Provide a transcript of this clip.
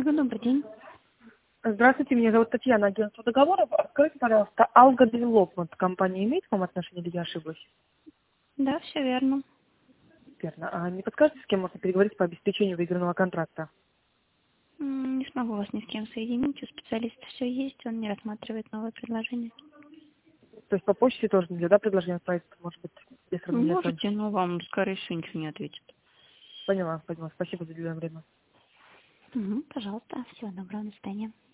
Ольга, добрый день. Здравствуйте, меня зовут Татьяна, агентство договоров. Скажите, пожалуйста, Alga Development компания имеет к вам отношение или я ошиблась? Да, все верно. Верно. А не подскажете, с кем можно переговорить по обеспечению выигранного контракта? Не смогу вас ни с кем соединить. У специалиста все есть, он не рассматривает новые предложения. То есть по почте тоже нельзя, да, предложение отправить, может быть, без организации? Можете, но вам, скорее всего, ничего не ответит. Поняла. Спасибо за уделенное время. Пожалуйста, всего доброго, до свидания.